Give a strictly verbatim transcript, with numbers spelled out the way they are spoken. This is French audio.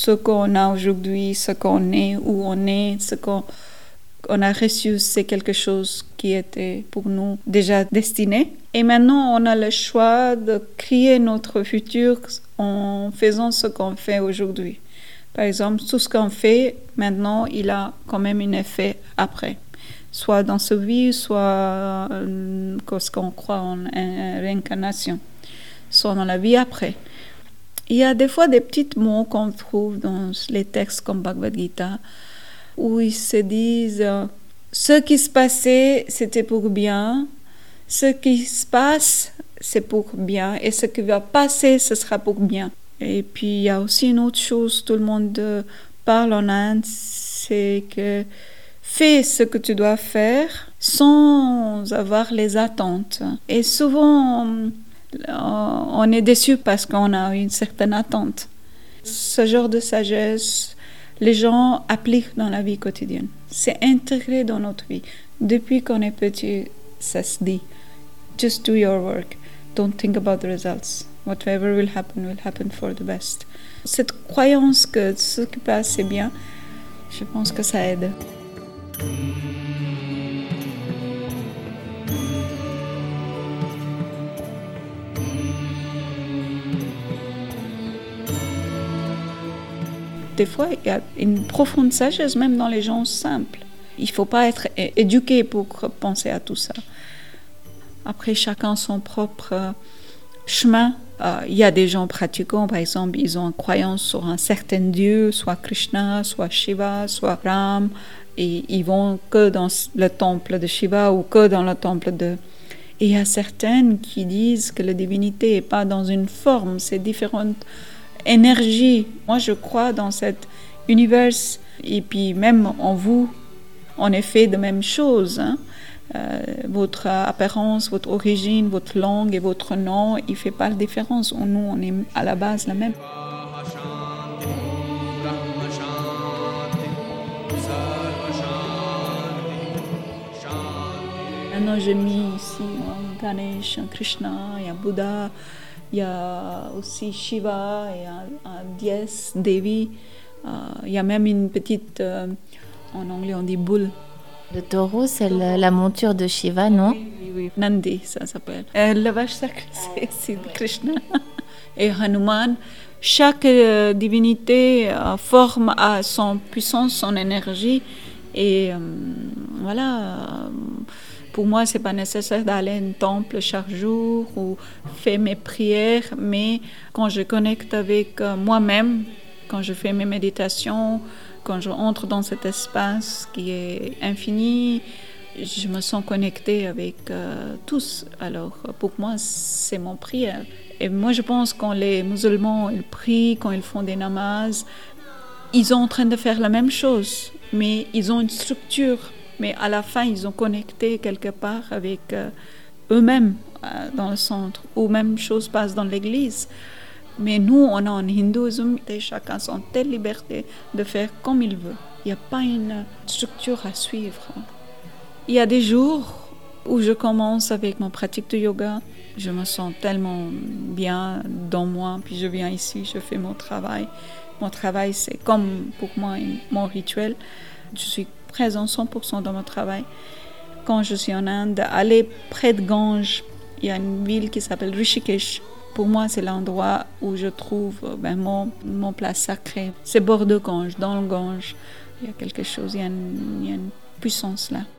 ce qu'on a aujourd'hui, ce qu'on est, où on est, ce qu'on on a reçu, c'est quelque chose qui était pour nous déjà destiné. Et maintenant, on a le choix de créer notre futur en faisant ce qu'on fait aujourd'hui. Par exemple, tout ce qu'on fait maintenant, il a quand même un effet après. Soit dans ce vie, soit euh, parce qu'on croit en euh, réincarnation, soit dans la vie après. Il y a des fois des petits mots qu'on trouve dans les textes comme Bhagavad Gita, où ils se disent euh, ce qui se passait, c'était pour bien, ce qui se passe, c'est pour bien, et ce qui va passer, ce sera pour bien. Et puis il y a aussi une autre chose, tout le monde parle en Inde, c'est que fais ce que tu dois faire sans avoir les attentes. Et souvent, on est déçu parce qu'on a une certaine attente. Ce genre de sagesse, les gens appliquent dans la vie quotidienne. C'est intégré dans notre vie. Depuis qu'on est petit, ça se dit. Just do your work. Don't think about the results. Whatever will happen, will happen for the best. Cette croyance que ce qui passe, c'est bien, je pense que ça aide. Des fois, il y a une profonde sagesse, même dans les gens simples. Il ne faut pas être éduqué pour penser à tout ça. Après, chacun son propre chemin. Euh, il y a des gens pratiquants, par exemple, ils ont une croyance sur un certain Dieu, soit Krishna, soit Shiva, soit Ram, et ils vont que dans le temple de Shiva ou que dans le temple de... Et il y a certaines qui disent que la divinité n'est pas dans une forme, c'est différentes énergies. Moi, je crois dans cet univers, et puis même en vous, on est fait de même chose, hein. Euh, votre apparence, votre origine, votre langue et votre nom, il ne fait pas la différence. Nous, on est à la base la même. Maintenant, j'ai mis ici hein, Ganesh, Krishna, il y a Bouddha, il y a aussi Shiva, il y a un dièse, Devi. Euh, il y a même une petite, euh, en anglais on dit boule. Le taureau, c'est le, la monture de Shiva, non? Oui, oui, oui. Nandi, ça s'appelle. Euh, le vache sacré, c'est, c'est Krishna. Et Hanuman. Chaque euh, divinité euh, forme à son puissance, son énergie. Et euh, voilà, euh, pour moi, ce n'est pas nécessaire d'aller à un temple chaque jour ou faire mes prières. Mais quand je connecte avec euh, moi-même, quand je fais mes méditations, quand je entre dans cet espace qui est infini, je me sens connectée avec euh, tous. Alors, pour moi, c'est mon prière. Et moi, je pense que quand les musulmans ils prient, quand ils font des namazes, ils sont en train de faire la même chose, mais ils ont une structure. Mais à la fin, ils ont connecté quelque part avec euh, eux-mêmes euh, dans le centre. Ou même chose passe dans l'église. Mais nous, on a en hindouisme, chacun a son telle liberté de faire comme il veut. Il n'y a pas une structure à suivre. Il y a des jours où je commence avec ma pratique de yoga. Je me sens tellement bien dans moi, puis je viens ici, je fais mon travail. Mon travail, c'est comme pour moi mon rituel. Je suis présente cent pour cent dans mon travail. Quand je suis en Inde, aller près de Gange, il y a une ville qui s'appelle Rishikesh. Pour moi, c'est l'endroit où je trouve ben, mon, mon place sacrée. C'est bord de Gange, dans le Gange. Il y a quelque chose, il y a une, il y a une puissance là.